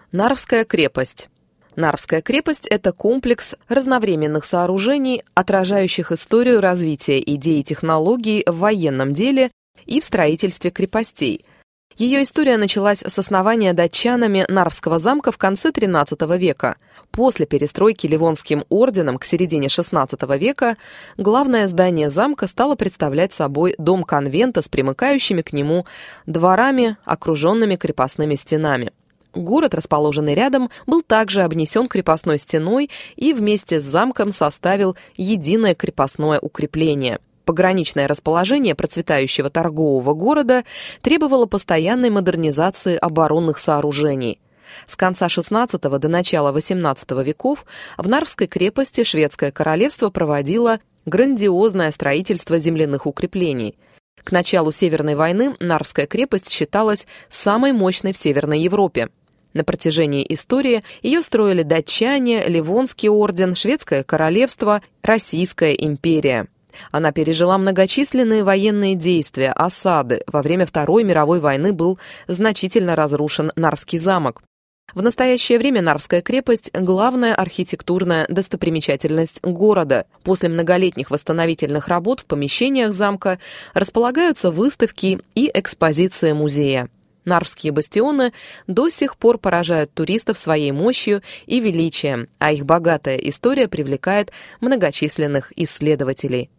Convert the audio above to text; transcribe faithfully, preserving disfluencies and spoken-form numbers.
Нарвская крепость. Нарвская крепость – это комплекс разновременных сооружений, отражающих историю развития идей и технологий в военном деле и в строительстве крепостей. Ее история началась с основания датчанами Нарвского замка в конце тринадцатого века. После перестройки Ливонским орденом к середине шестнадцатого века главное здание замка стало представлять собой дом конвента с примыкающими к нему дворами, окруженными крепостными стенами. Город, расположенный рядом, был также обнесен крепостной стеной и вместе с замком составил единое крепостное укрепление. Пограничное расположение процветающего торгового города требовало постоянной модернизации оборонных сооружений. С конца шестнадцатого до начала восемнадцатого веков в Нарвской крепости шведское королевство проводило грандиозное строительство земляных укреплений. К началу Северной войны Нарвская крепость считалась самой мощной в Северной Европе. На протяжении истории ее строили датчане, Ливонский орден, Шведское королевство, Российская империя. Она пережила многочисленные военные действия, осады. Во время Второй мировой войны был значительно разрушен Нарвский замок. В настоящее время Нарвская крепость – главная архитектурная достопримечательность города. После многолетних восстановительных работ в помещениях замка располагаются выставки и экспозиции музея. Нарвские бастионы до сих пор поражают туристов своей мощью и величием, а их богатая история привлекает многочисленных исследователей.